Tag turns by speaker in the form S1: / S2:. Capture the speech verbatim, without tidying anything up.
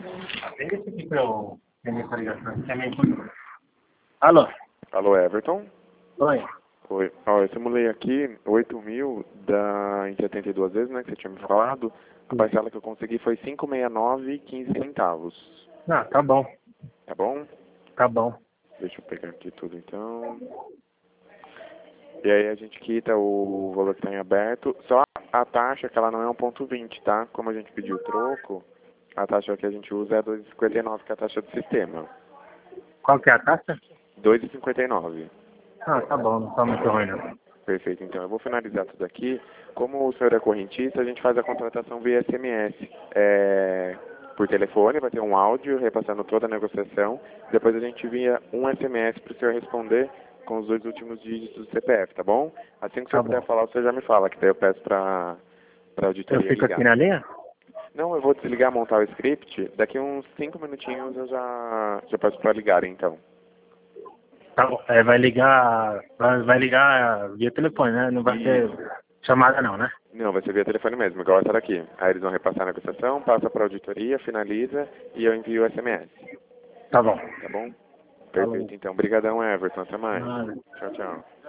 S1: Atende esse aqui pra eu atender essa ligação. Você é meio curioso. Alô?
S2: Alô, Everton?
S1: Oi.
S2: Oi. Ó, eu simulei aqui oito mil da, em setenta e duas vezes, né, que você tinha me falado. A parcela que eu consegui foi cinco sessenta e nove e quinze centavos.
S1: Ah, tá bom.
S2: Tá bom?
S1: Tá bom.
S2: Deixa eu pegar aqui tudo então. E aí a gente quita o valor que está em aberto. Só a taxa, que ela não é um ponto vinte, tá? Como a gente pediu o troco, a taxa que a gente usa é dois vírgula cinquenta e nove, que é a taxa do sistema.
S1: Qual que é a taxa?
S2: dois vírgula cinquenta e nove.
S1: Ah, tá bom. Não tá muito ruim, não.
S2: Perfeito, então eu vou finalizar tudo aqui. Como o senhor é correntista, a gente faz a contratação via S M S. É, por telefone, vai ter um áudio repassando toda a negociação. Depois a gente envia um S M S para o senhor responder com os dois últimos dígitos do C P F, tá bom? Assim que o senhor
S1: Tá
S2: puder
S1: bom.
S2: falar, o senhor já me fala, que daí eu peço para a
S1: Eu
S2: auditoria
S1: fico aqui
S2: ligar.
S1: na linha?
S2: Não, eu vou desligar, montar o script. Daqui uns cinco minutinhos eu já, já peço para ligar, então.
S1: Tá bom. É, vai ligar. Vai, vai ligar via telefone, né? Não vai ser
S2: Isso.
S1: chamada, não, né?
S2: Não, vai ser via telefone mesmo, igual essa daqui. Aí eles vão repassar a negociação, passa para a auditoria, finaliza e eu envio o S M S.
S1: Tá bom.
S2: Tá bom?
S1: Falou.
S2: Perfeito, então. Obrigadão, Everton. Até mais.
S1: Nada.
S2: Tchau, tchau.